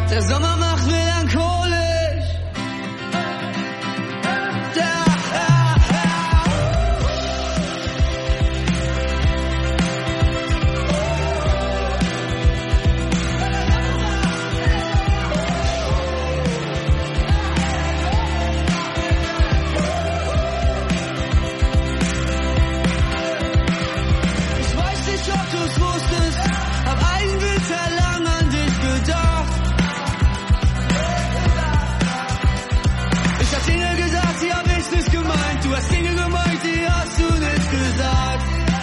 Der Sommer macht melancholisch. Ich weiß nicht, ob du's wusstest, hab einen Winter lang an dich gedacht. Ich hab Dinge gesagt, die hab ich nicht gemeint. Du hast Dinge gemeint, die hast du nicht gesagt.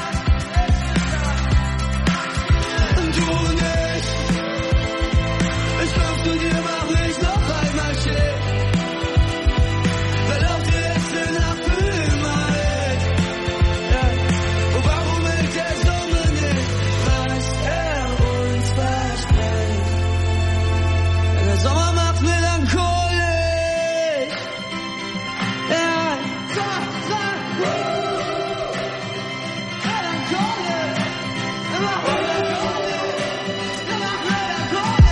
Und du nicht. Ich glaub, zu dir mach ich noch einmal schick. Weil auch die letzte Nacht für immer ist. Ja. Und warum hält der Sommer nicht, was er uns verspricht? Der Sommer macht melancholisch. Ja. Melancholisch. Er macht melancholisch. Er macht melancholisch.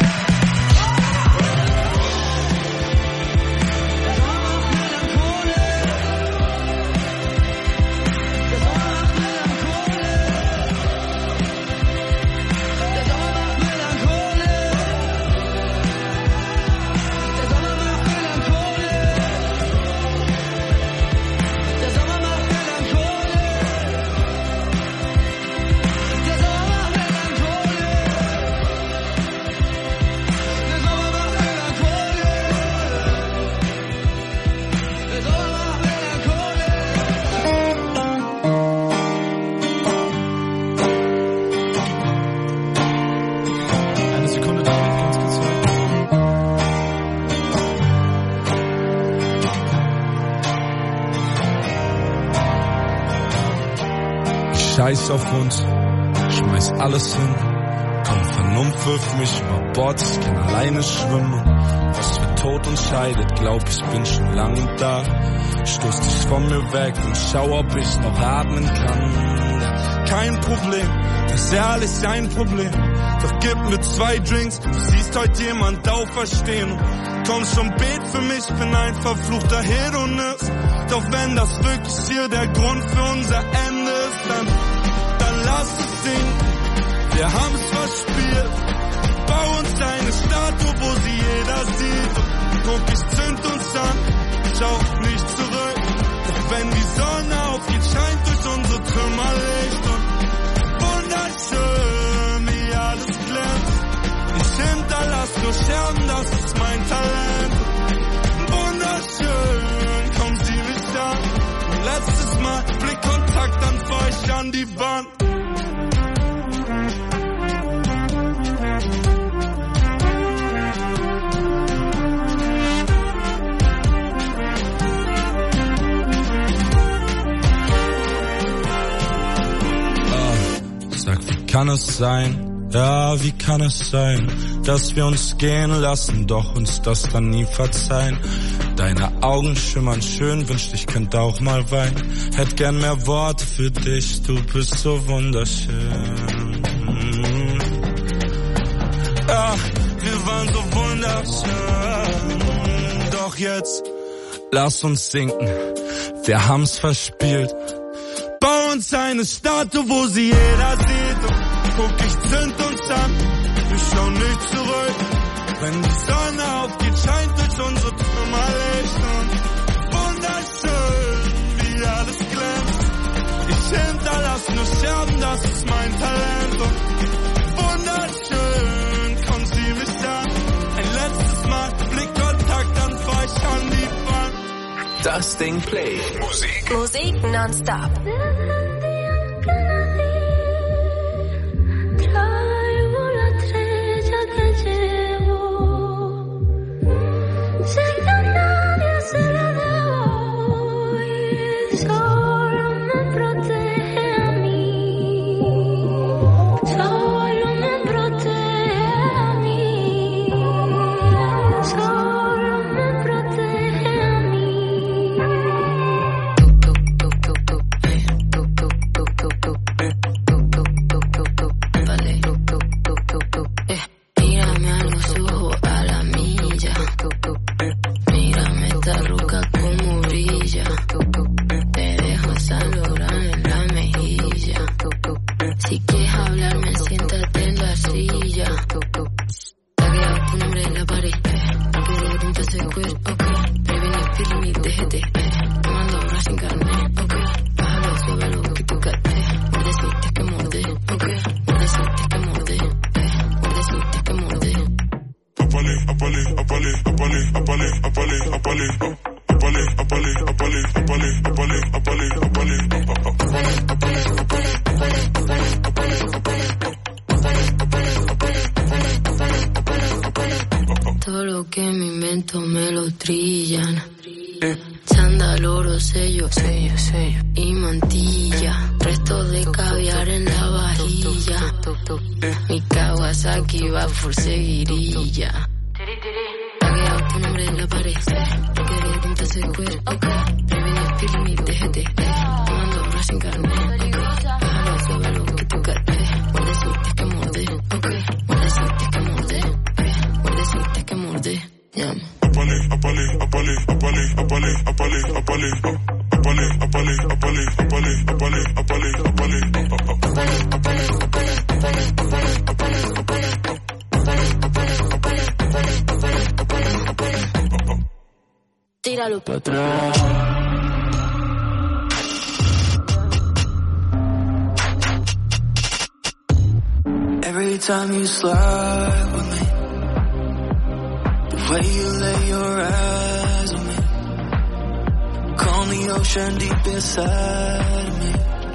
Der Sommer macht melancholisch. Der Sommer macht melancholisch. Der Sommer macht melancholisch. Der Sommer macht melancholisch. Der Sommer macht Eine Sekunde, David, ganz kurz zurück. Ich scheiß auf uns, schmeiß alles hin. Komm, Vernunft wirft mich über Bord, ich kann alleine schwimmen. Was für Tod uns scheidet, glaub ich bin schon lange da. Stoß dich von mir weg und schau, ob ich noch atmen kann. Kein Problem, das ist ehrlich ein Problem. Doch gib mir 2 Drinks, du siehst heute jemand auferstehen. Komm schon, bet für mich, bin ein verfluchter Hedonist. Doch wenn das wirklich hier der Grund für unser Ende ist, dann lass es singen. Wir haben's verspielt. Bau uns eine Statue, wo sie jeder sieht. Guck, ich zünd uns an, schau nicht zurück. Doch wenn die Sonne aufgeht, scheint durch unsere Trümmer Licht. Und wunderschön, wie alles glänzt. Ich hinterlass nur Scherben, das ist mein Talent. Wunderschön, komm, sieh mich an. Und letztes Mal Blickkontakt, dann fahr ich an die Wand. Sag, wie kann es sein? Ja, wie kann es sein, dass wir uns gehen lassen, doch uns das dann nie verzeihen? Deine Augen schimmern schön, wünschte ich könnte auch mal weinen. Hätt gern mehr Worte für dich, du bist so wunderschön. Ja, wir waren so wunderschön. Doch jetzt, lass uns sinken, wir haben's verspielt. Bau uns eine Statue, wo sie jeder sieht. Und guck, ich zünd uns an, wir schauen nicht zurück. Wenn die Sonne aufgeht, scheint durch unsere Trümmer Licht. Und wunderschön, wie alles glänzt. Ich hinterlass nur Scherben, das ist mein Talent. Und wunderschön, komm, sieh mich an. Ein letztes Mal Blickkontakt, dann fahr ich an die Wand. Das Ding Play. Musik nonstop. Todo lo que me invento me lo trillan. Chándal, oro, sello y mantilla. Resto de caviar en la vajilla. Mi Kawasaki va por seguirilla. Pagueado tu nombre en la pared. Quería tintas de cuero. Bebiendo Spirit, déjate. Tomando ron sin carne. Déjalo saber lo que tú querés. Muerde si es que morde. Muerde si es que morde. Muerde si es que morde. Llama. Tíralo para atrás. Every time you slide with me, the way you lay your eyes on me, calm the ocean deep inside of me.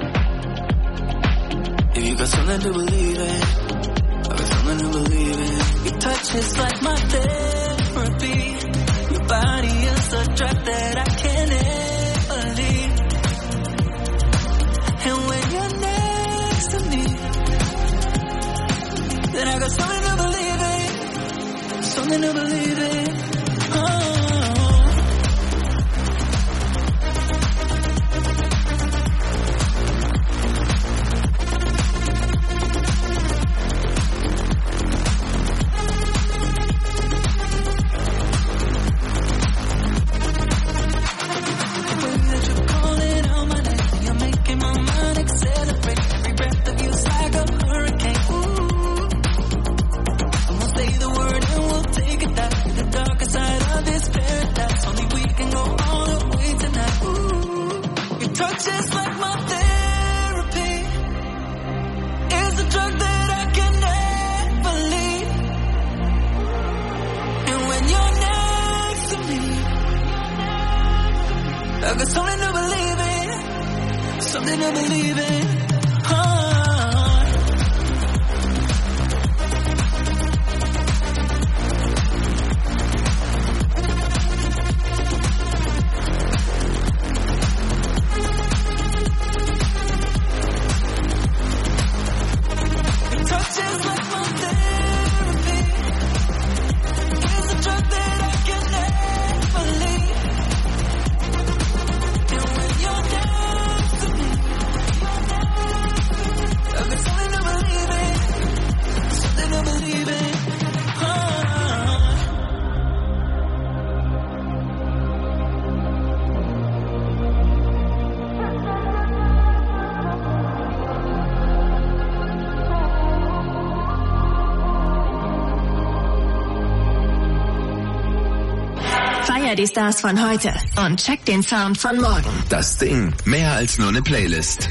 If you got something to believe in, I got something to believe in. Your touch is like my therapy. Your body is a drug that I can't ever leave. And when you're next to me, then I got something to believe in. Something to believe in. Oh. Feier die Stars von heute und check den Sound von morgen. Das Ding, mehr als nur eine Playlist.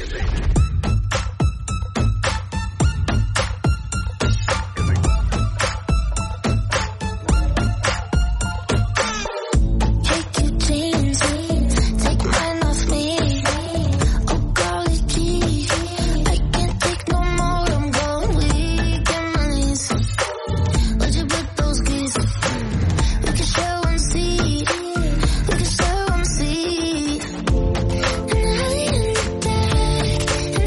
And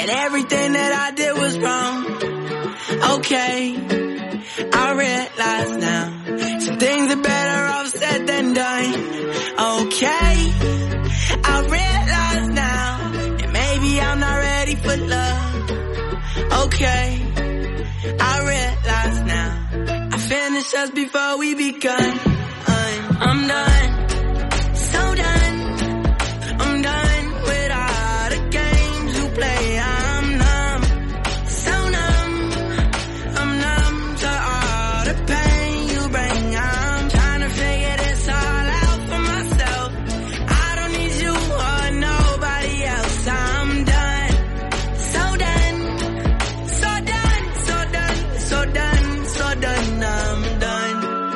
that everything that I did was wrong. Okay, I realize now some things are better off said than done. Okay, I realize now that maybe I'm not ready for love. Okay, I realize now I finished just before we begun. I'm done, so done. I'm done with all the games you play. I'm numb, so numb. I'm numb to all the pain you bring. I'm trying to figure this all out for myself. I don't need you or nobody else. I'm done, so done, so done, so done, so done, so done. I'm done.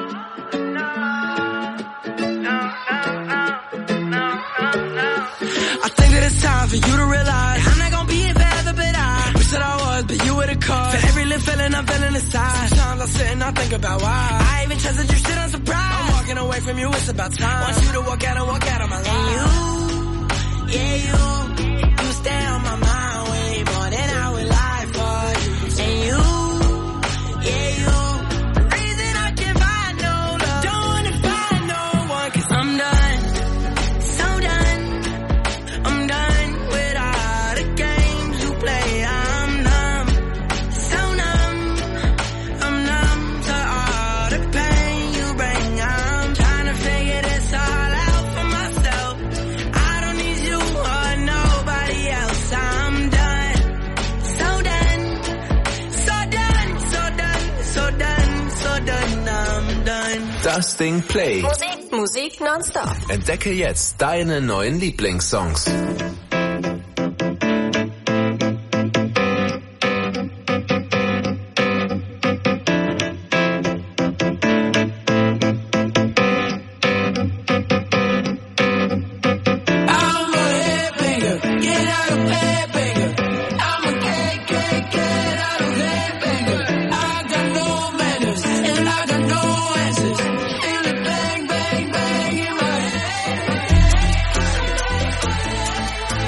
I think that it's time for you to realize I'm not gonna be here forever, but I wish that I was, but you were the cause. For every little feeling I'm feeling inside. Sometimes I sit and I think about why I even trusted you, shit, I'm surprised. I'm walking away from you, it's about time. Want you to walk out of my life. And you, yeah, you stay on my mind way more than I would lie for you. And you, yeah, you, the reason I can't find no love, don't wanna find no one, 'cause I'm done, so done. I'm done with all the games you play. I'm numb, so numb. I'm numb to all the pain you bring. I'm trying to figure this all out for myself. I don't need you or nobody else. I'm done, so done, so done, so done, so done, so done. I'm done. Das Ding Play. Musik nonstop. Entdecke jetzt deine neuen Lieblingssongs. I'm a headbanger, get out of bed, banger. I'm a get out of bed, banger. I got no manners and I got no answers. And the bang, bang, bang in my head.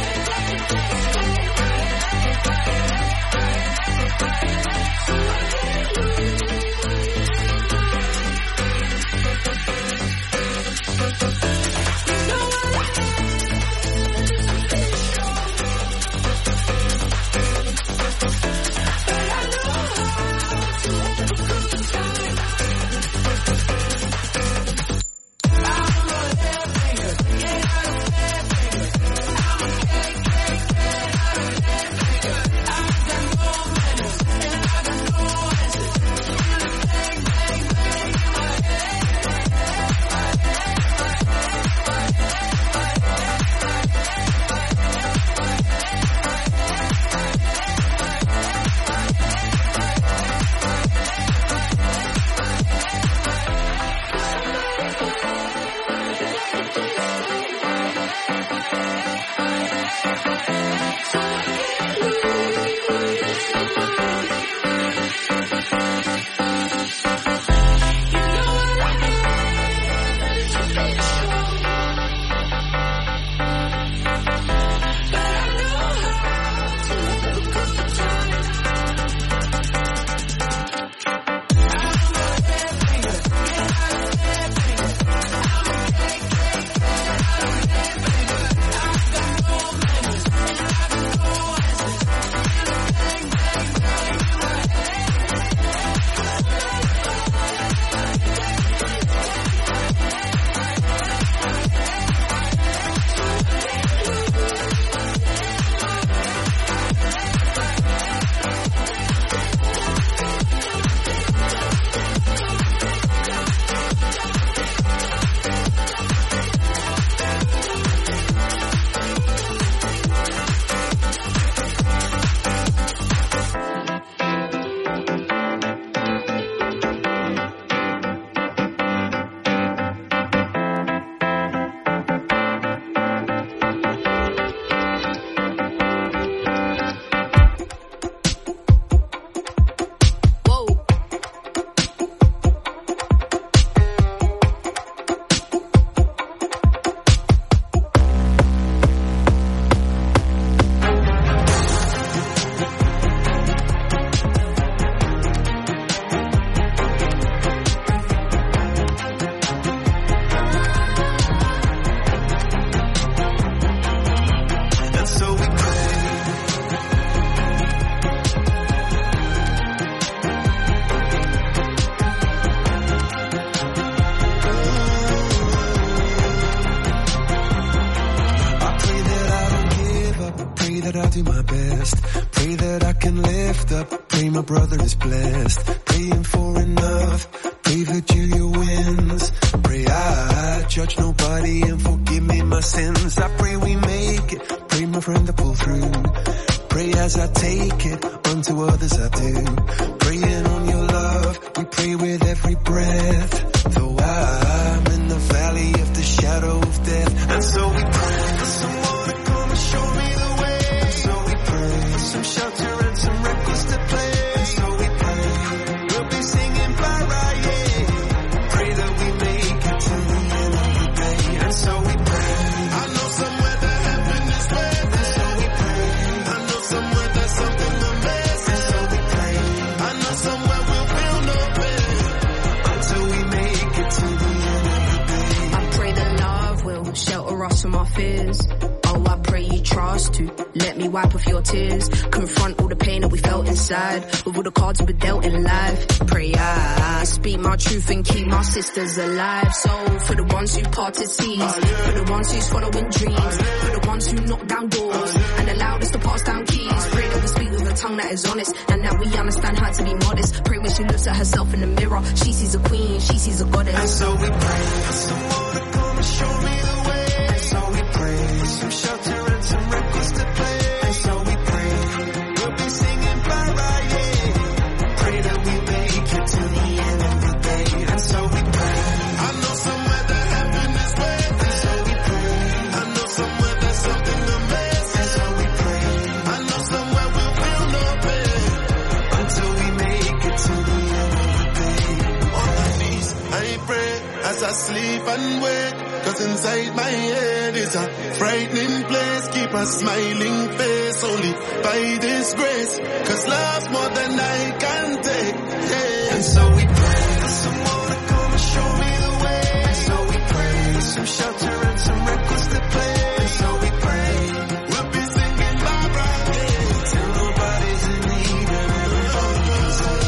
rest. Pray that I can lift up, pray my brother is blessed. Praying for enough, pray that Julia wins. Pray I judge nobody and forgive me my sins. I pray we make it, pray my friend to pull through. Pray as I take it, unto others I do. Praying on your love, we pray with every breath. Though I'm in the valley of the shadow of death. And so we pray for someone to come and show me the way. And so we pray for some shelter and some records to play. And so we pray, we'll be singing bye-bye, yeah. Pray that we make it to the end of the day. And so we pray, I know somewhere that heaven is where. And so we pray, I know somewhere there's something to miss. And so we pray, I know somewhere we'll feel no pain until we make it to the end of the day. I pray that love will shelter us from our fears. Oh, I pray you trust to let me wipe off your tears. Confront all the pain that we felt inside with all the cards we've been dealt in life. Pray I speak my truth and keep my sisters alive. So for the ones who parted seas, for the ones who's following dreams, for the ones who knock down doors and allowed us to pass down keys. Pray that we speak with a tongue that is honest and that we understand how to be modest. Pray when she looks at herself in the mirror, she sees a queen, she sees a goddess. And so we pray for someone to come and show me the way. And so we pray for some shelter and some records to play. And so we pray, we'll be singing bye-bye, yeah. Pray that we make it to the end of the day. And so we pray, I know somewhere that heaven is where. And so we pray, I know somewhere there's something to miss. And so we pray, I know somewhere we'll feel no pain until we make it to the end of the day. On my knees, I pray as I sleep and wake. Cause inside my head is a frightening place. Keep a smiling face only by this grace. Cause love's more than I can take, yeah. And so we pray for someone to come and show me the way. And so we pray for some shelter and some records to play. And so we pray, we'll be singing bye-bye, yeah. Till nobody's in need and everybody can say.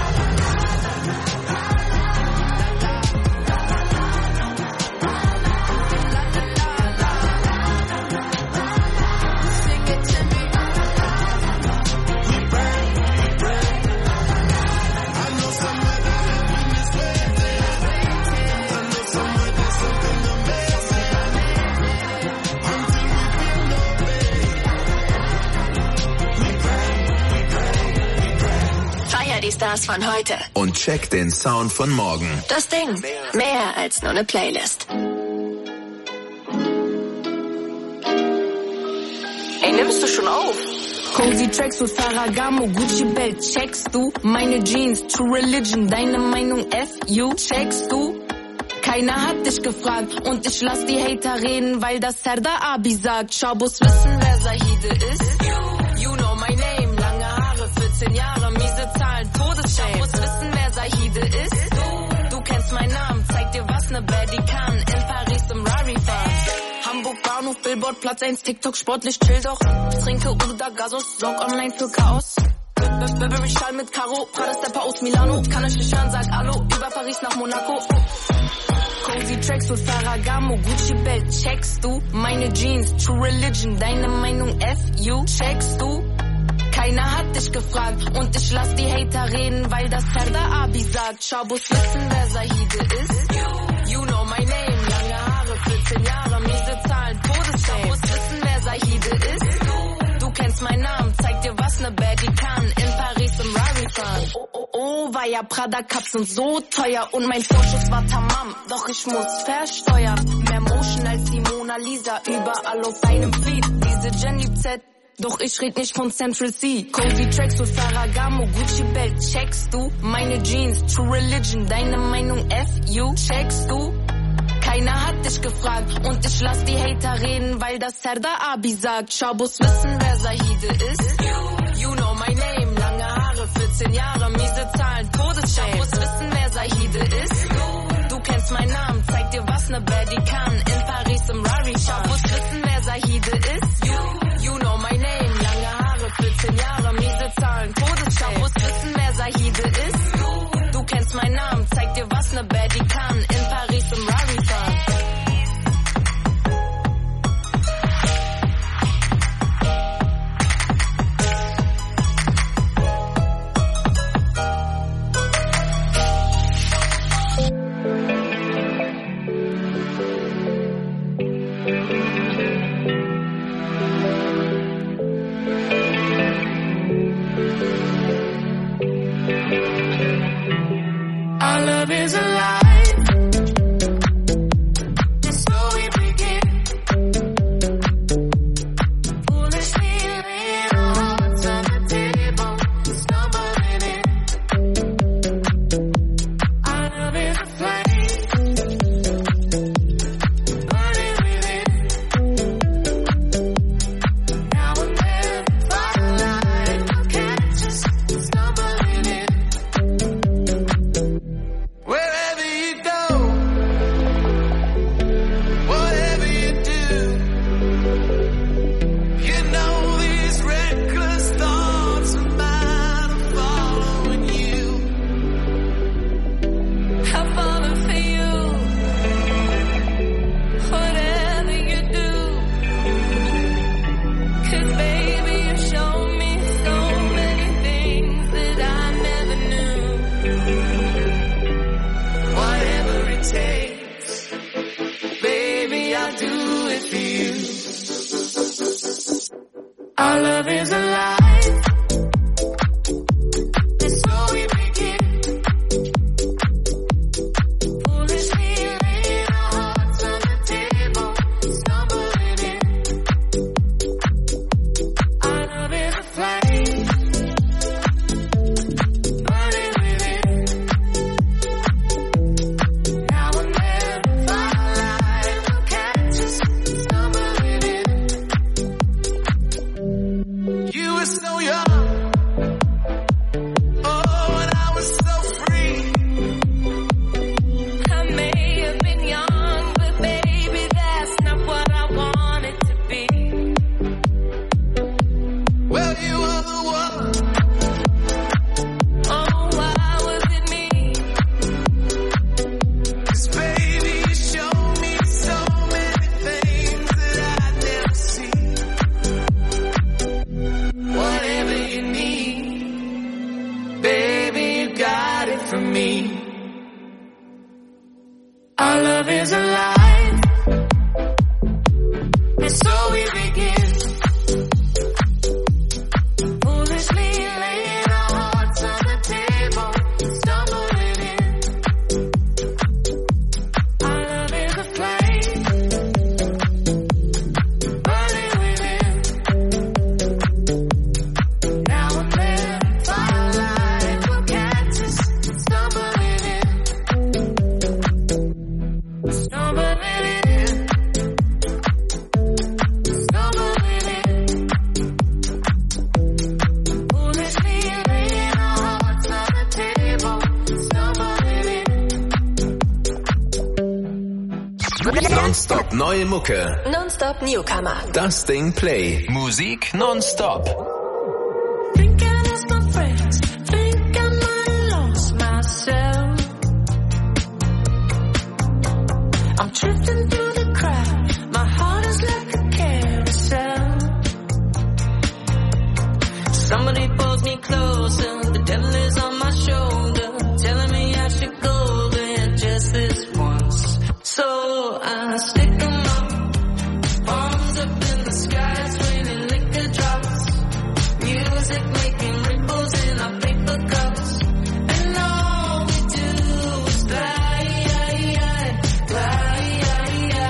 Die Stars von heute. Und check den Sound von morgen. Das Ding. Mehr als nur eine Playlist. Ey, nimmst du schon auf? Cozy Tracksuit, Ferragamo, Gucci Belt, checkst du? Meine Jeans, True Religion, deine Meinung FU, checkst du? Keiner hat dich gefragt und ich lass die Hater reden, weil das Serdar Abi sagt. Schabos wissen, wer Zahide ist. You know my name, lange Haare, 14 Jahre, miese Zahlen, Todesshame. Schabos wissen, wer Zahide ist. Du kennst meinen Namen, zeig dir, was ne Baddie kann. In Paris im Rari fahren. Hamburg Bahnhof, Billboard, Platz 1, TikTok, sportlich, chill doch. Trinke Uda Gasos, sorg online für Chaos. Burberry Schall mit Karo, Prada Stepper aus Milano. Kann euch nicht hören, sag Hallo, über Paris nach Monaco. Cozy Tracksuit, Ferragamo, Gucci Belt, checkst du? Meine Jeans, True Religion, deine Meinung FU, checkst du? Keiner hat dich gefragt und ich lass die Hater reden, weil das Serdar Abi sagt. Schabos wissen, wer Zahide ist. You know my name, lange Haare, 14 Jahre, miese Zahlen, Todesshame. Schabos wissen, wer Zahide ist. Du kennst meinen Namen, zeig dir, was ne Baddie kann. In Paris im Rari fahren. Oh, war ja Prada Cups sind so teuer und mein Vorschuss war tamam. Doch ich muss versteuern. Mehr Motion als die Mona Lisa, überall auf einem Feed. Diese Jenny Z. Doch ich red nicht von Central C. Cozy Tracksuit, Ferragamo, Gucci Belt, checkst du? Meine Jeans, True Religion, deine Meinung FU, checkst du? Keiner hat dich gefragt und ich lass die Hater reden, weil das Serdar Abi sagt. Schabos wissen, wer Zahide ist. You know my name, lange Haare, 14 Jahre, miese Zahlen, Todesshame. Schabos wissen, wer Zahide ist. Du kennst meinen Namen, zeig dir, was ne Baddie kann. In Paris im Rari fahren. Schabos wissen, wer Zahide ist. You know my name, lange Haare, 14 Jahre, miese Zahlen, Todesshame. Schabos wissen, wer Zahide ist. Du kennst meinen Namen, zeig dir, was ne Baddie kann. In Paris im Rari fahren. so young. Oh, when I was so free. I may have been young, but baby, that's not what I wanted to be. Well, you were the one. Oh, why was it me? 'Cause baby, you showed me so many things that I'd never seen. Whatever you need, baby, you got it from me. Our love is alive, and so we begin. Foolishly laying our hearts on the table, stumbling in. Our love is a flame, burning within. Now and then, firelight will catch us, stumbling in. Stumbling in. Stumbling in. Foolishly laying our hearts on the table, stumbling in. Nonstop neue Mucke. Nonstop Newcomer. Das Ding Play. Musik nonstop. Think I lost my friends, think I might have lost myself. I'm drifting through the crowd, my heart is like a carousel. Somebody pulls me closer, the devil is on my shoulder, telling me I should go there just this once. So I stick 'em up, arms up in the sky, swinging liquor drops. Music making ripples in our paper cups. And all we do is glide, glide, glide.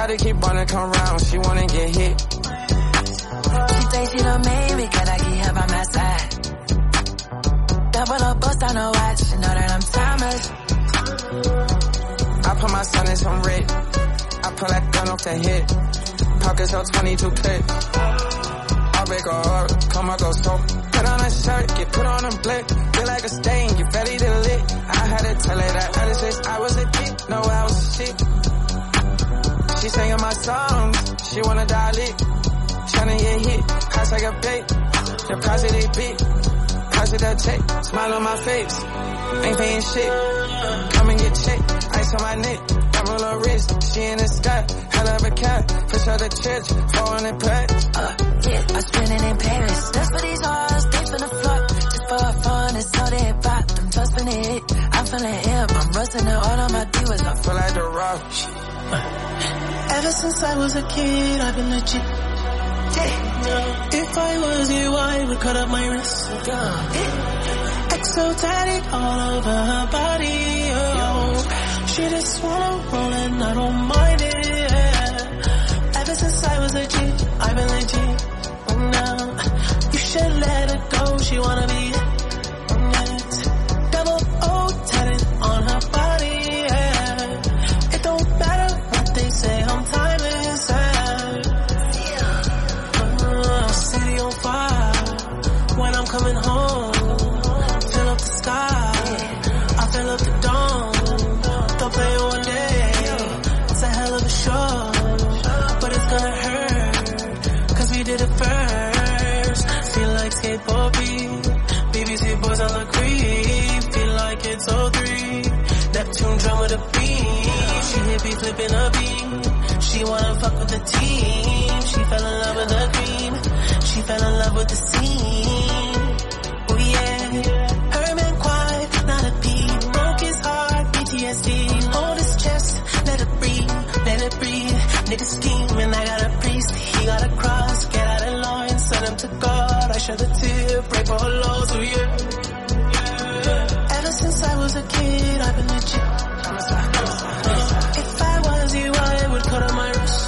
Try to keep on and come round, she wanna get hit. She thinks she done made me, cause I keep her by my side. Double up, bust on her watch, she know that I'm timeless. I put my son in some red. I pull that gun off the hip. Pockets on 22 clip. I'll break her heart, come on, go so. Put on a shirt, get put on a blick. Feel like a stain, get ready to lick. I had to tell her that other shit, I was a dick, no, I was a shit. She singing my songs, she wanna die lit. Tryna get hit, cost like a bait. The price of they beat, price of that check. Smile on my face, ain't paying shit. Come and get checked, ice on my neck. Double her wrist, she in the sky. Hell of a cat, push out the church, 400 packs. Yeah, I spend it in Paris. That's for these hoes, they finna flock. Just for fun, it's all they pop. I'm just finna hit, I'm feeling hip. I'm rusting it all on my divas. I feel like the rock. Ever since I was a kid, I've been legit. If I was you, I would cut up my wrist. XO tatted all over her body. Oh. She just wanna roll and I don't mind it. Ever since I was a G, I've been legit. Now you should let her go. She wanna be double O tatted on her body. It don't matter what they say, I'm timeless. City on fire when I'm coming home. Fill up the sky, I fill up the dome. Don't play one day, it's a hell of a show. But it's gonna hurt, cause we did it first. Feel like skateboard beat, BBC boys on the creep. Feel like it's 03, Neptune drum with a beat. She hit me flipping a beat. She wanna fuck with the team. She fell in love with the green. She fell in love with the scene. Oh yeah, Herman quiet, not a peep. Broke his heart, PTSD. Hold his chest, let it breathe, let it breathe. Nigga scheming, I got a priest, he got a cross. Get out of line, send him to God. I shed a tear, pray for her loss, oh yeah. Ever since I was a kid, I've been legit. If I was you, I would cut on my wrist.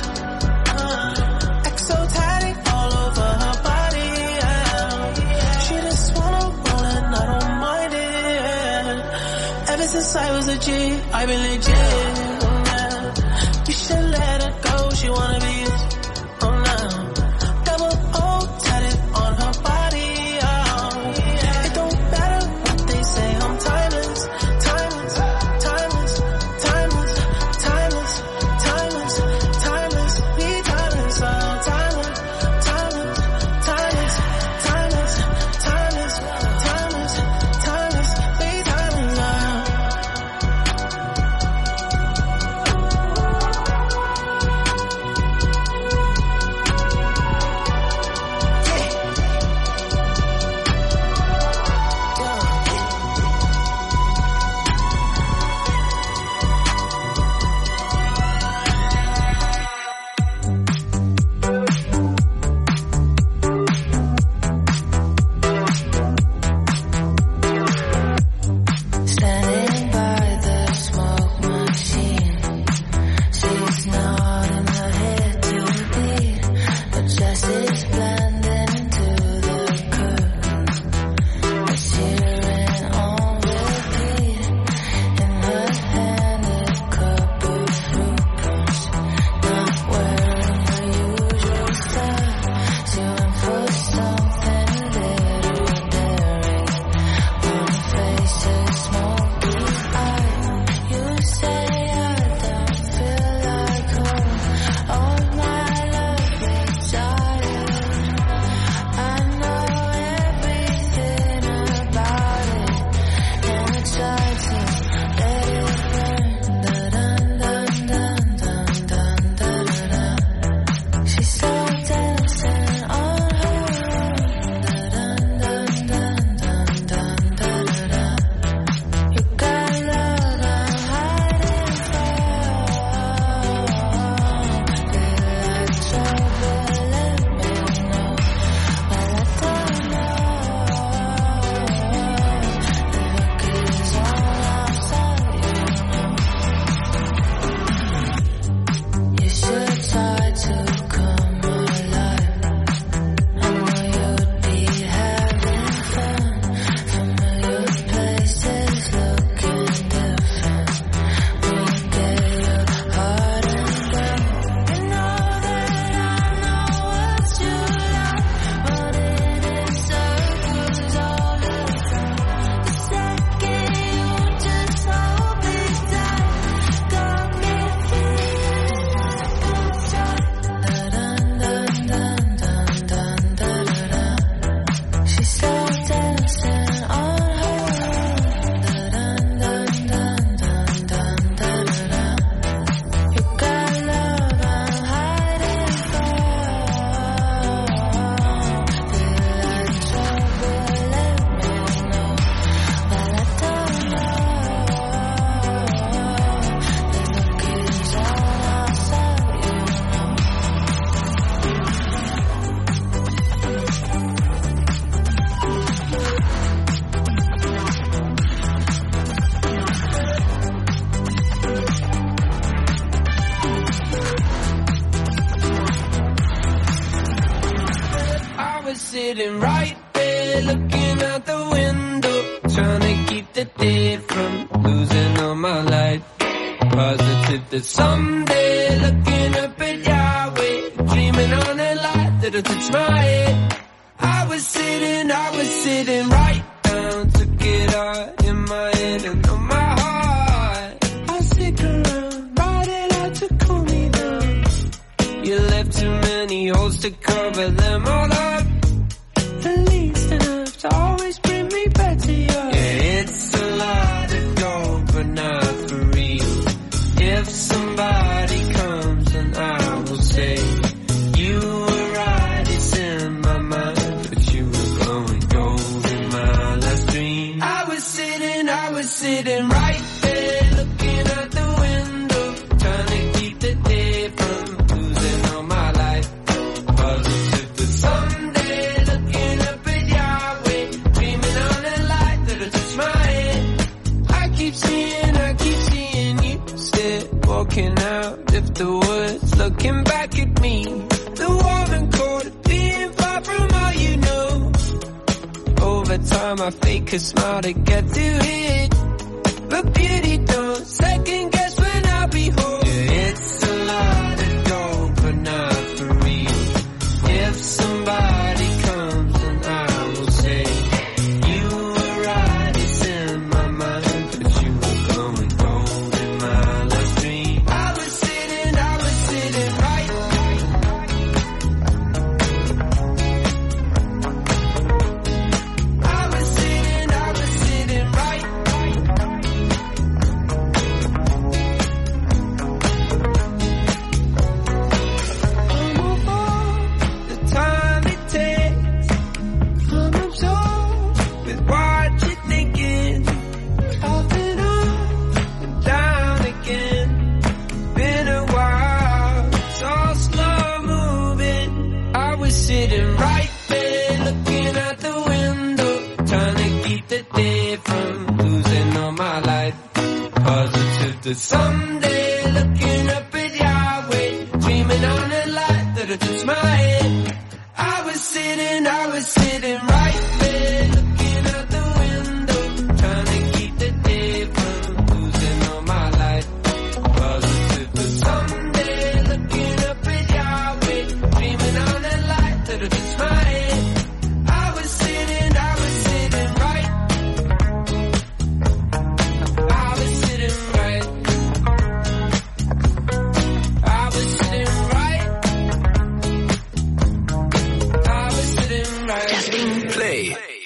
XO tatted all over her body. She just wanna roll and I don't mind it. Ever since I was a G, I've been legit. You should let her go, she wanna be it. Oh no, double O tatted on her body. It don't matter what they say, I'm timeless, timeless, timeless, timeless, timeless, timeless, timeless, be timeless, oh timeless, timeless, timeless, timeless, timeless, timeless, timeless, be timeless, oh. sitting right there looking out the window, trying to keep the day from losing all my light. Positive that someday, looking up at Yahweh, dreaming on a light that'll touch my head. I was sitting right down, took it all in my head and on my heart. I'll stick around, ride it out to cool me down. You left too many holes to cover them all up. The least enough to always bring me back to you. Yeah, it's a lot of gold, but not for real. If somebody comes and I will say, you were right, it's in my mind, but you were glowing gold in my last dream. I was sitting right there, looking out the window, trying to keep the day from losing all my life. Positive that someday, looking up at Yahweh, dreaming on a light that'll touch my head. I keep seeing you still walking out of the woods, looking back at me. The warm and cold of being far from all you know. Over time I fake a smile to get to it, but beauty don't second guess when I behold. Yeah, it's a lot of gold, but not for real. If somebody comes and I will say, you were right, it's in my mind, but you were glowing gold in my last dream. I was sitting right. I was sitting right. I'm above the time it takes. I'm absorbed with what you're thinking. Up and up and down again. Been a while, it's all slow moving. I was sitting right there, looking out the window, trying to keep the day from losing all my light. Positive that someday, looking up at Yahweh, dreaming on a light that'll touch my head. I was sitting right there, looking out the window, trying to keep the day from losing all my light. Positive that someday, looking up at Yahweh, dreaming on a light that'll touch my head. I was sitting right. I was sitting right. I was sitting right. I was sitting right. Justin Play.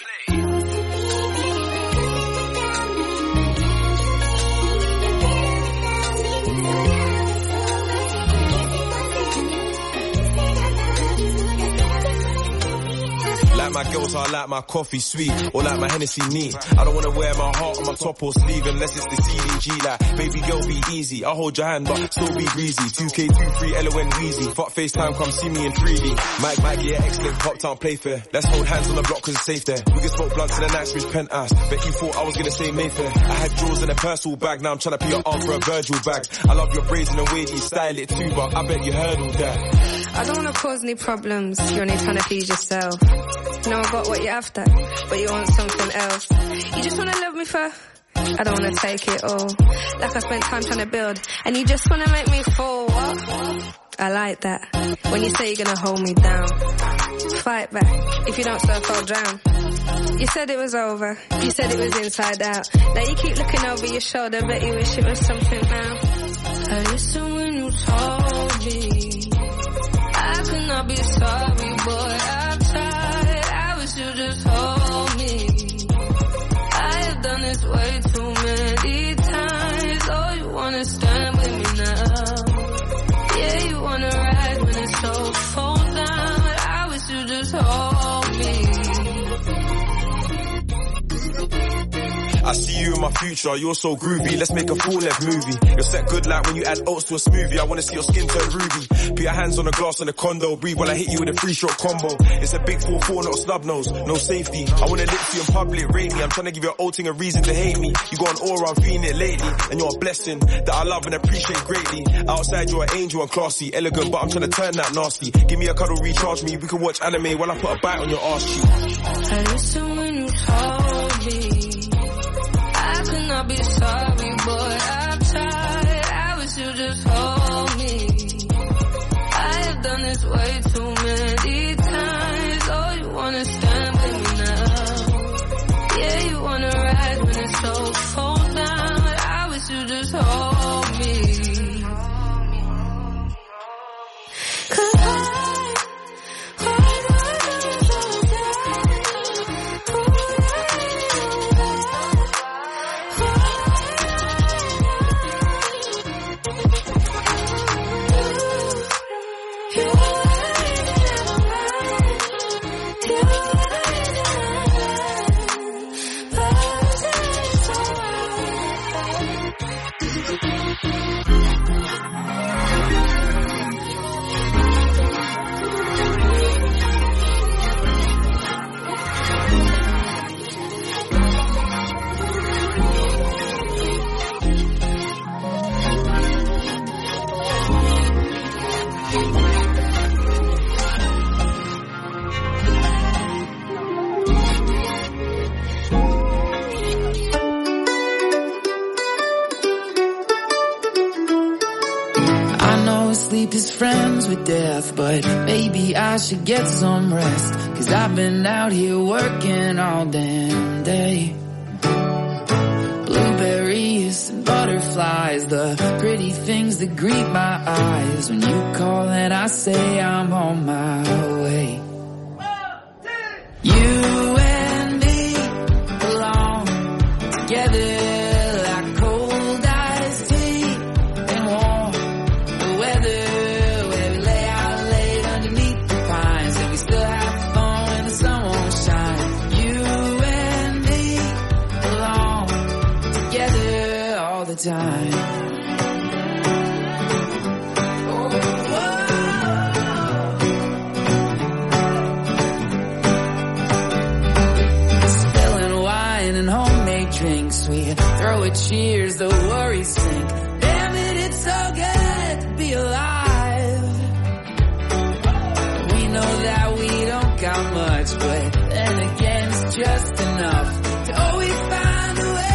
Like my girls, I like my coffee sweet, or like my Hennessy neat. I don't wanna wear my heart on my top or sleeve unless it's the CDG. Like, baby girl, be easy. I'll hold your hand, but still be breezy. 2K23, LON Wheezy. Fuck FaceTime, come see me in 3D. Mike, yeah, excellent. Pop town, play fair. Let's hold hands on the block cause it's safe there. We can smoke blunts in the Knightsbridge penthouse. Bet you thought I was gonna say Mayfair. I had drawers in a personal bag, now I'm trying to put your arm for a Virgil bag. I love your braids and the way that you style it too, but I bet you heard all that. I don't wanna cause any problems, you're only trying to please yourself. No, I got what you're after, but you want something else. You just wanna love me for, I don't wanna take it all. Like I spent time trying to build, and you just wanna make me fall. What? I like that. When you say you're gonna hold me down. Fight back, if you don't surf I'll drown. You said it was over, you said it was inside out. Now you keep looking over your shoulder, bet you wish it was something now. I listened when you told me I could not be sorry, boy, I've tried. I wish you just hold me. I have done this way too many times. Oh, you wanna stand with me now. Yeah, you wanna ride when it's so cold down. I wish you just hold me. I see you in my future, you're so groovy. Let's make a full-length movie. You're set good like when you add oats to a smoothie. I wanna see your skin turn ruby. Put your hands on the glass in the condo. Breathe while I hit you with a 3-shot combo. It's a big 4-4, not a snub nose. No safety. I wanna lick you in public, rate me. I'm trying to give your old thing a reason to hate me. You got an aura, I'm feeling it lately. And you're a blessing that I love and appreciate greatly. Outside you're an angel and classy, elegant, but I'm trying to turn that nasty. Give me a cuddle, recharge me. We can watch anime while I put a bite on your arse cheek. I listen when you told me I could not be sorry, boy, I've tried. I wish you just hold me. I have done this way too many times. Oh, you wanna stand with me now? Yeah, you wanna ride when it's so cold down. I wish you just hold me. 'Cause sleep is friends with death, but maybe I should get some rest, 'cause I've been out here working all damn day. Blueberries and butterflies, the pretty things that greet my eyes when you call and I say I'm on my way. You and me belong together. Time. Spilling wine and homemade drinks, we throw a cheers, the worries sink. Damn it, it's so good to be alive. We know that we don't got much, but then again it's just enough to always find a way.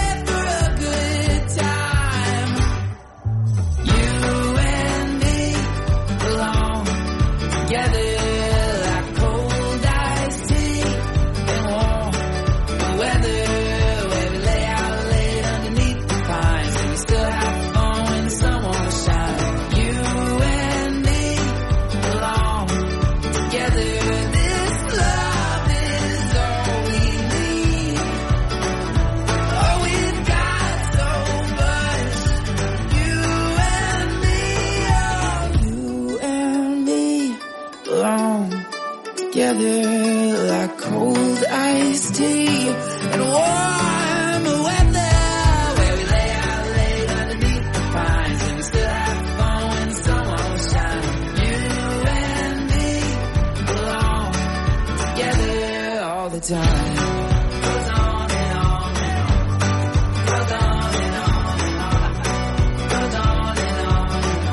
Together like cold iced tea and warm weather, where we lay out late underneath the pines and we still have fun when the sun won't shine. You and me belong together all the time. Goes on and on and on. Goes on and on and on. Goes on and on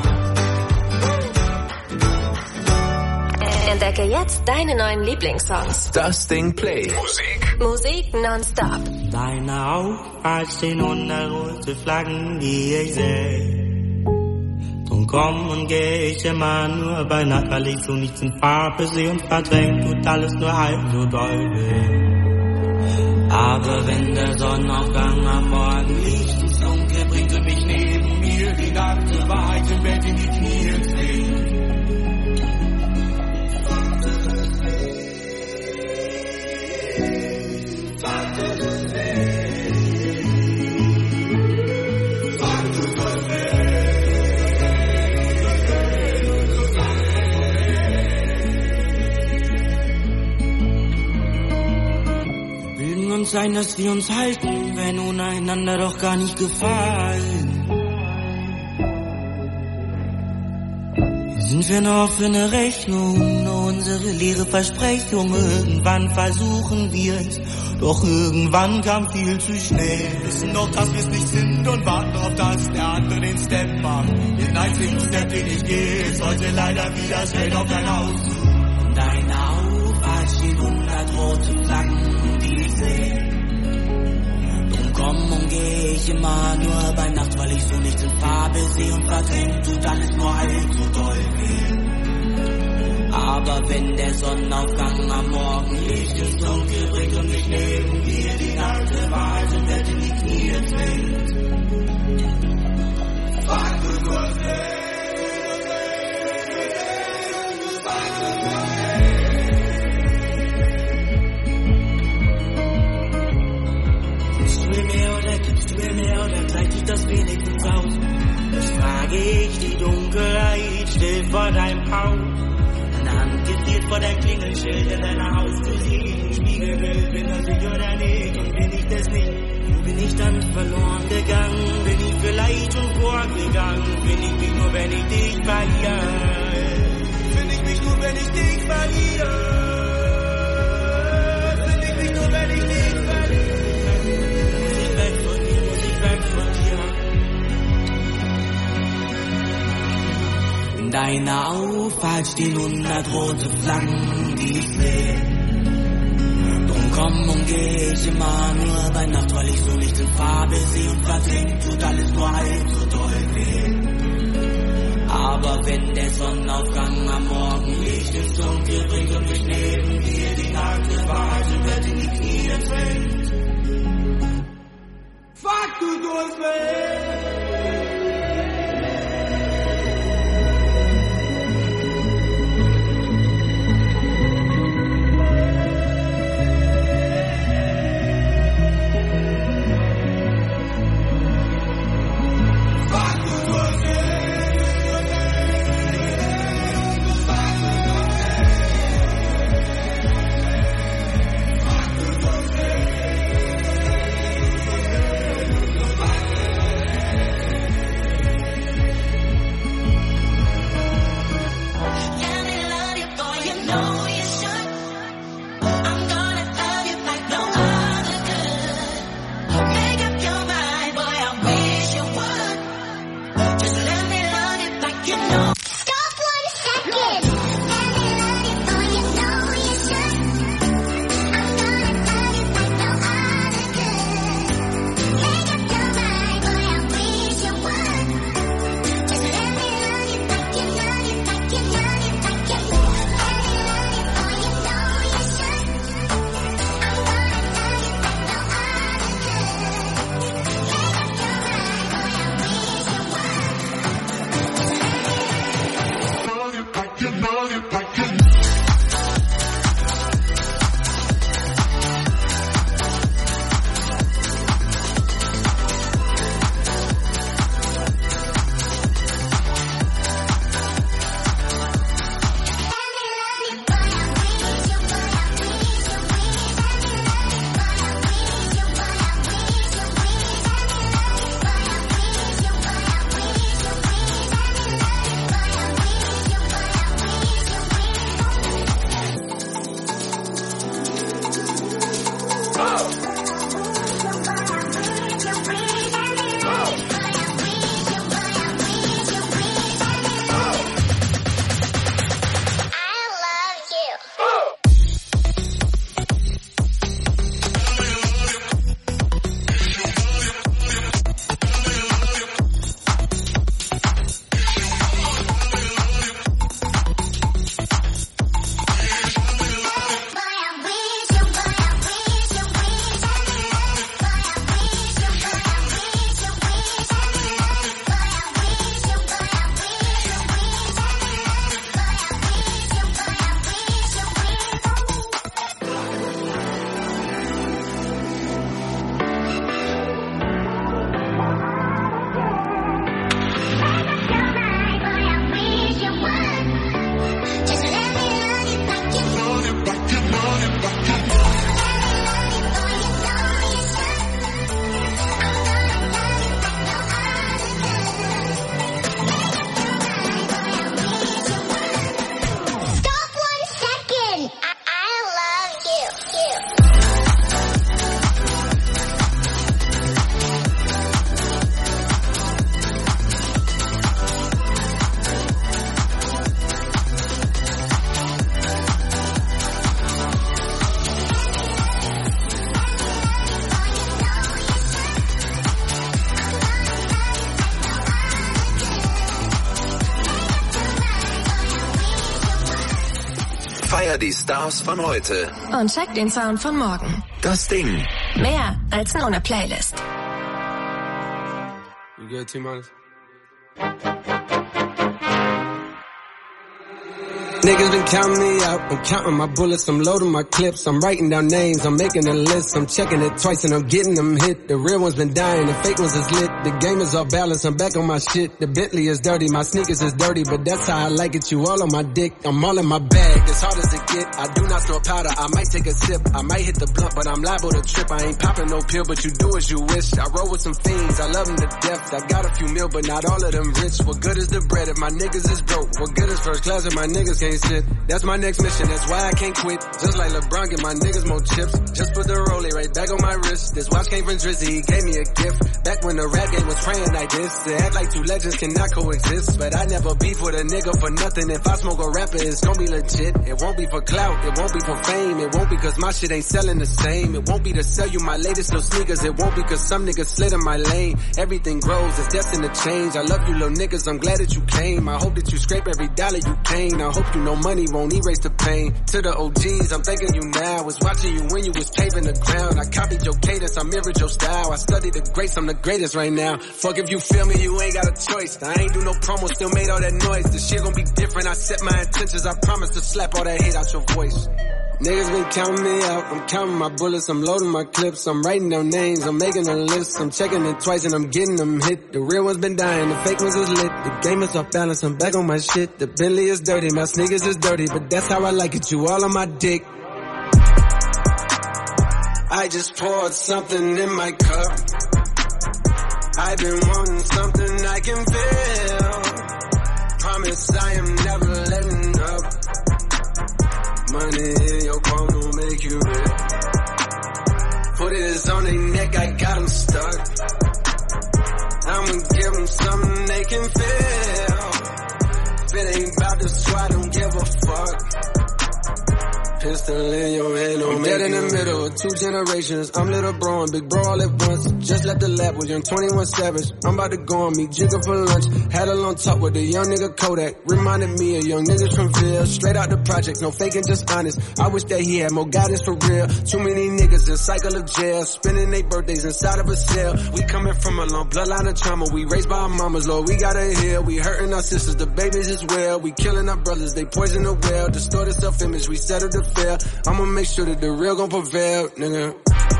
and on. Entdecke jetzt deine neuen Lieblingssongs. Dusting Play. Musik non-stop. Deine Augen stehen unter rote Flaggen, die ich sehe. Drum komm und geh ich immer nur bei Nacht, weil ich so nichts in Farbe sehe und verdrängt tut alles nur halb so doll weh. Aber wenn der Sonnenaufgang am Morgen liegt, ins Dunkel bringt und mich neben mir die nackte Wahrheit im Bett in die Knie zwingt. sein, dass wir uns halten, wenn ohne einander doch gar nicht gefallen. Sind wir eine offene Rechnung, nur unsere leere Versprechung. Irgendwann versuchen wir es, doch irgendwann kam viel zu schnell. Wissen doch, dass wir es nicht sind und warten darauf, dass der andere den Step macht. Den einzigen Step, den ich gehe, ist heute leider wieder das Geld auf dein Haus. In deiner Auffahrt stehen 100 rote Flaggen, die ich sehe. Drum komm und geh ich immer nur bei Nacht, weil ich so nichts in Farbe sehe und verdrängt tut alles nur halb so doll weh. Aber wenn der Sonnenaufgang am Morgen Licht ins Dunkel bringt und mich neben dir die nackte Wahrheit und Welt in die Knie zwingt. Fuck du Gott, oder gleicht dich das wenigstens aus? Das frage ich, die Dunkelheit still vor deinem Haus. Deine Hand gefriert vor deinem Klingelschild in deiner Haustür liegen. Spiegelbild, bin das ich oder nicht? Und bin ich das nicht? Bin ich dann verloren gegangen? Bin ich vielleicht schon vorgegangen? Bin ich mich nur, wenn ich dich verliere? Bin ich mich nur, wenn ich dich verliere? Bin ich mich nur, wenn ich dich verliere? In deiner Auffahrt stehen 100 rote Flaggen, die ich sehe. Drum komm und geh ich immer nur bei Nacht, weil ich so nichts in Farbe sehe und verdrängt tut alles nur halb so doll weh. Aber wenn der Sonnenaufgang am Morgen Licht ins Dunkel bringt und mich neben dir die nackte Wahrheit und Welt in die Knie zwingt. Fuck du Durchweg! Feier die Stars von heute. Und check den Sound von morgen. Das Ding. Mehr als nur eine Playlist. You good, T-Minus? Niggas been counting me out, I'm counting my bullets, I'm loading my clips, I'm writing down names, I'm making a list, I'm checking it twice and I'm getting them hit. The real ones been dying, the fake ones is lit, the game is off balance, I'm back on my shit. The Bentley is dirty, my sneakers is dirty, but that's how I like it, you all on my dick, I'm all in my bag, as hard as it get, I do not store powder, I might take a sip, I might hit the blunt, but I'm liable to trip, I ain't popping no pill, but you do as you wish. I roll with some fiends, I love them to death, I got a few mil, but not all of them rich. What good is the bread if my niggas is broke? What good is first class if my niggas can't sit? That's my next mission, that's why I can't quit. Just like LeBron, get my niggas more chips. Just put the rollie right back on my wrist. This watch came from Drizzy, he gave me a gift. Back when the rap game was praying like this. To act like two legends cannot coexist. But I never beef with a nigga for nothing. If I smoke a rapper, it's gonna be legit. It won't be for clout, it won't be for fame. It won't be cause my shit ain't selling the same. It won't be to sell you my latest little sneakers. It won't be cause some niggas slid in my lane. Everything grows, it's destined to change. I love you little niggas, I'm glad that you came. I hope that you scrape every dollar you came. I hope you know money won't erase the pain. To the OGs, I'm thanking you now. Was watching you when you was paving the ground. I copied your cadence, I mirrored your style. I studied the greats, I'm the greatest right now. Fuck if you feel me, you ain't got a choice. I ain't do no promo, still made all that noise. The shit gon' be different, I set my intentions. I promise to slap all that hate out your voice. Niggas been counting me out, I'm counting my bullets, I'm loading my clips, I'm writing down names, I'm making a list, I'm checking it twice and I'm getting them hit. The real ones been dying, the fake ones is lit, the game is off balance, I'm back on my shit. The Bentley is dirty, my sneakers is dirty, but that's how I like it, you all on my dick. I just poured something in my cup, I've been wanting something I can feel, promise I am never letting up. Money in your palm don't make you rich. Put it on their neck, I got them stuck. I'ma give them something they can feel. If it ain't about the swat, don't give a fuck. Pistol in your hand, I'm dead in the middle of two generations. I'm little bro and big bro all at once. Just left the lab with young 21 Savage. I'm about to go on me, Jigga for lunch. Had a long talk with a young nigga Kodak. Reminded me of young niggas from Ville. Straight out the project, no faking, just honest. I wish that he had more guidance for real. Too many niggas in cycle of jail, spending their birthdays inside of a cell. We coming from a long bloodline of trauma. We raised by our mamas, Lord, we gotta heal. We hurting our sisters, the babies as well. We killing our brothers, they poison the well. Distorted self-image, we settle the fail. I'ma make sure that the real gon' prevail, nigga.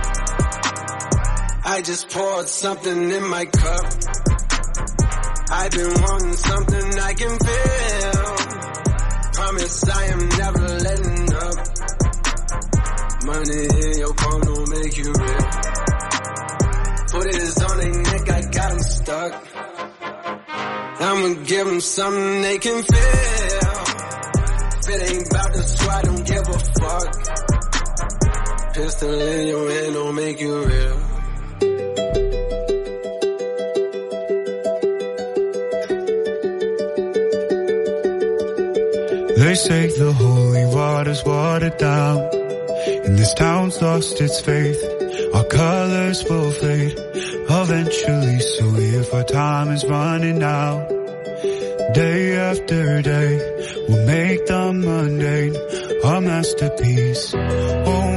I just poured something in my cup, I've been wanting something I can feel, promise I am never letting up. Money in your palm don't make you rich. Put it on their neck, I got them stuck. I'ma give them something they can feel. If it ain't about the swat, don't give a fuck. Pistol in your hand don't make you real. They say the holy water's watered down, and this town's lost its faith. Our colors will fade eventually, so if our time is running out, day after day, we'll make the mundane a masterpiece. Oh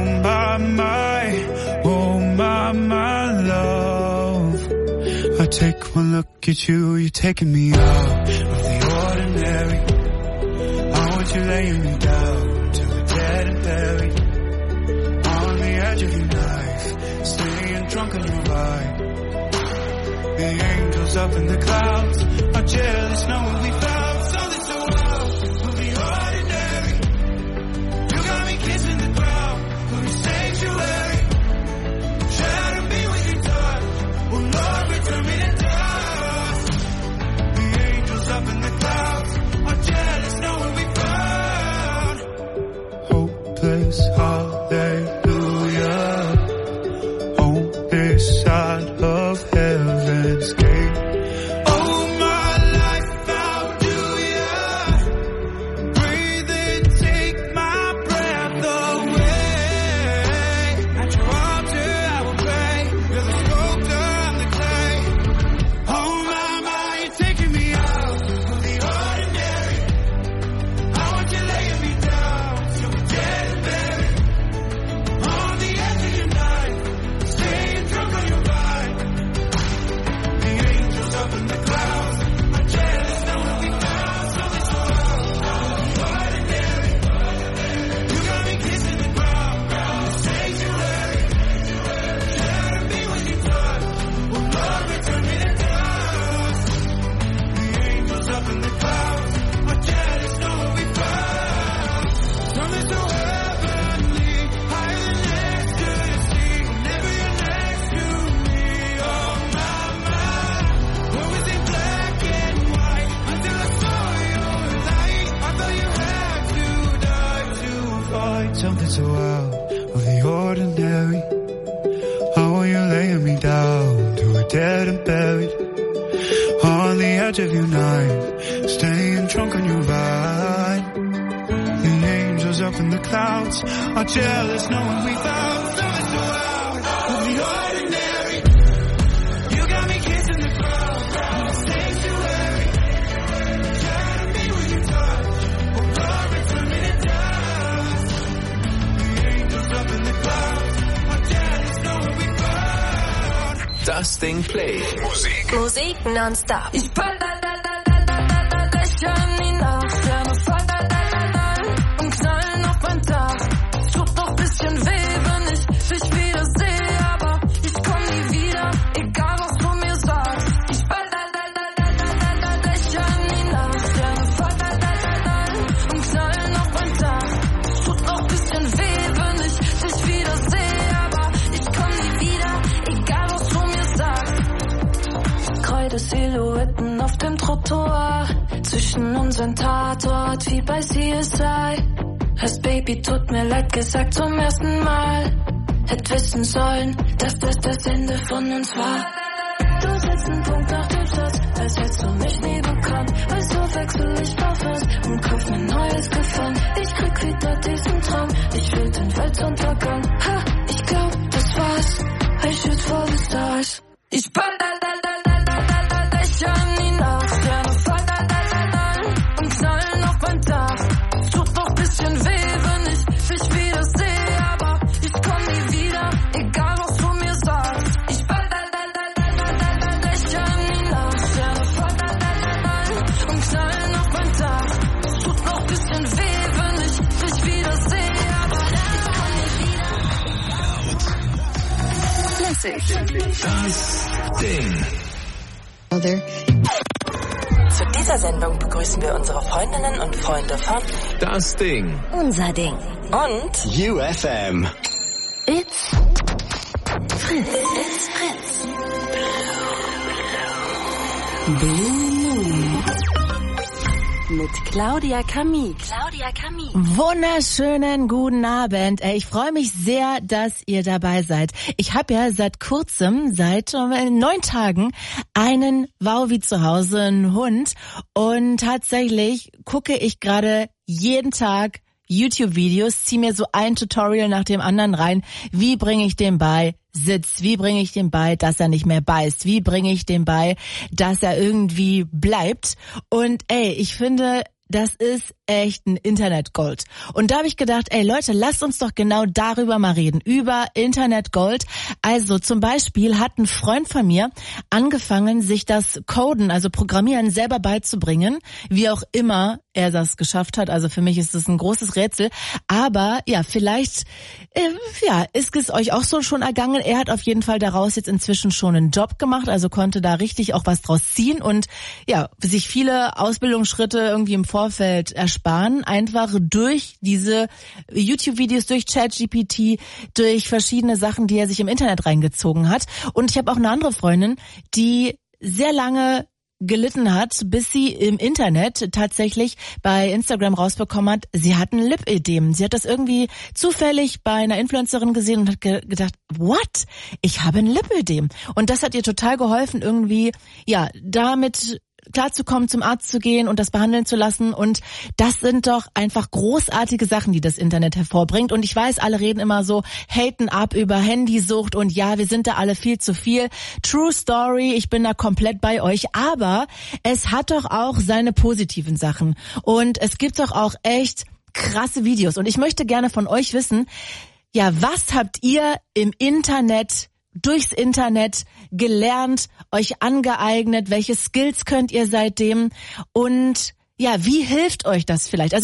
my love. I take one look at you, you're taking me out of the ordinary. I want you laying me down till we're dead and buried. On the edge of your knife, staying drunk on your ride. The angels up in the clouds are jealous knowing we found something so wild. We'll be ordinary. You got me kissing the ground, we'll be sanctuary. Share to be with your touch. Oh Lord, return me to dust. The angels up in the clouds are jealous knowing we found hopeless hallelujah on this side of heaven's gate. so out of the ordinary. How are you laying me down to a dead and buried? On the edge of your knife, staying drunk on your ride. The angels up in the clouds are jealous knowing we found love is so out of the ordinary. You got me kissing the crowd, sanctuary. Try to be when you touch, or love it from me to dust. The angels up in the clouds are jealous knowing we found. Das Ding Play. Musik nonstop. Ich fall Dächer in die Nacht, Sterne fallen und knallen auf mein Dach. Es tut doch ein bisschen weh, wenn ich dich wieder sehe, aber ich komm nie wieder, egal was du mir sagst. Ich fall Dächer in die Nacht, Sterne fallen und knallen auf mein Dach. Es tut noch ein bisschen weh, wenn ich dich wieder sehe, aber ich komm nie wieder, egal was du mir sagst. Kreidesilhouetten auf dem Trottoir, zwischen unseren Tatort wie bei CSI. Hast Baby, tut mir leid gesagt zum ersten Mal. Hätt wissen sollen, dass das das Ende von uns war. Du setzt einen Punkt nach dem Satz, als hättest du mich nie bekannt. Weil so wechsel ich Parfums und kauf mir neues Gefallen. Ich krieg wieder diesen Traum, ich will den Weltuntergang. Ha, ich glaub, das war's, I shoot for the stars. Ich bin Dächer in die Nacht, Sterne fallen und knallen auf mein Dach. Es tut noch ein bisschen weh, wenn ich dich wieder sehe, aber ich komm nie wieder, egal was du mir sagst. Ich bin Dächer in die Nacht, Sterne fallen und knallen auf mein Dach. Es tut noch ein bisschen weh, wenn ich dich wieder sehe, aber ich komm nie wieder. Das Ding. Zu dieser Sendung begrüßen wir unsere Freundinnen und Freunde von Das Ding. Unser Ding und UFM. It's Fritz. It's Fritz. Blue Moon. Mit Claudia Kamit. Wunderschönen guten Abend. Ich freue mich sehr, dass ihr dabei seid. Ich habe ja seit kurzem, seit 9 Tagen, einen Wauwi zu Hause, einen Hund. Und tatsächlich gucke ich gerade jeden Tag YouTube-Videos, ziehe mir so ein Tutorial nach dem anderen rein. Wie bringe ich dem bei Sitz? Wie bringe ich dem bei, dass er nicht mehr beißt? Wie bringe ich dem bei, dass er irgendwie bleibt? Und ich finde, das ist echt ein Internetgold. Und da habe ich gedacht, Leute, lasst uns doch genau darüber mal reden, über Internetgold. Also zum Beispiel hat ein Freund von mir angefangen, sich das Coden, also Programmieren selber beizubringen, wie auch immer er das geschafft hat. Also für mich ist das ein großes Rätsel. Aber ja, vielleicht ist es euch auch so schon ergangen. Er hat auf jeden Fall daraus jetzt inzwischen schon einen Job gemacht, also konnte da richtig auch was draus ziehen und ja, sich viele Ausbildungsschritte irgendwie im Vorfeld ersparen, einfach durch diese YouTube-Videos, durch ChatGPT, durch verschiedene Sachen, die er sich im Internet reingezogen hat. Und ich habe auch eine andere Freundin, die sehr lange gelitten hat, bis sie im Internet tatsächlich bei Instagram rausbekommen hat, sie hat ein Lipödem. Sie hat das irgendwie zufällig bei einer Influencerin gesehen und hat gedacht, what? Ich habe ein Lipödem. Und das hat ihr total geholfen, irgendwie, ja, damit klarzukommen, zum Arzt zu gehen und das behandeln zu lassen. Und das sind doch einfach großartige Sachen, die das Internet hervorbringt. Und ich weiß, alle reden immer so, haten ab über Handysucht und ja, wir sind da alle viel zu viel. True Story, ich bin da komplett bei euch. Aber es hat doch auch seine positiven Sachen. Und es gibt doch auch echt krasse Videos. Und ich möchte gerne von euch wissen, ja, was habt ihr im Internet, durchs Internet gelernt, euch angeeignet, welche Skills könnt ihr seitdem und ja, wie hilft euch das vielleicht? Also